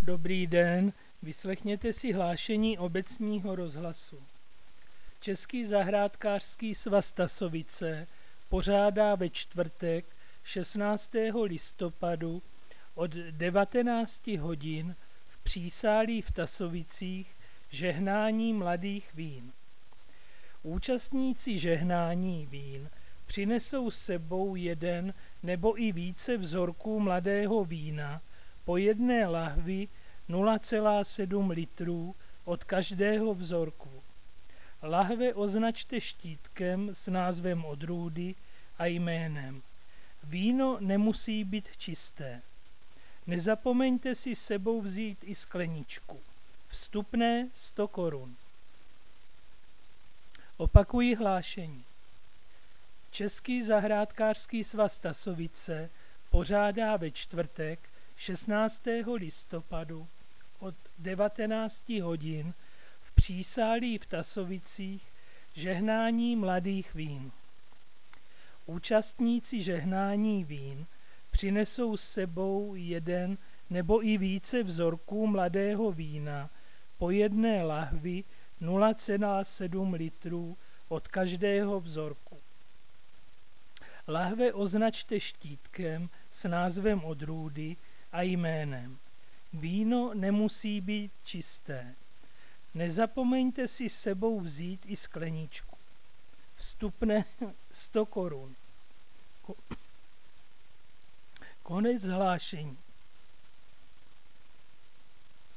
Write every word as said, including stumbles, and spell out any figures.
Dobrý den, vyslechněte si hlášení obecního rozhlasu. Český zahrádkářský svaz Tasovice pořádá ve čtvrtek šestnáctého listopadu od devatenácti hodin v Přísálí v Tasovicích žehnání mladých vín. Účastníci žehnání vín přinesou s sebou jeden nebo i více vzorků mladého vína po jedné lahvi nula celá sedm litrů od každého vzorku. Lahve označte štítkem s názvem odrůdy a jménem. Víno nemusí být čisté. Nezapomeňte si s sebou vzít i skleničku. Vstupné sto korun. Opakuji hlášení. Český zahrádkářský svaz Tasovice pořádá ve čtvrtek šestnáctého listopadu od devatenácti hodin v Přísálí v Tasovicích žehnání mladých vín. Účastníci žehnání vín přinesou s sebou jeden nebo i více vzorků mladého vína po jedné lahvi nula celá sedm litrů od každého vzorku. Lahve označte štítkem s názvem odrůdy a jménem. Víno nemusí být čisté. Nezapomeňte si s sebou vzít i skleničku. Vstupné sto korun. Konec hlášení.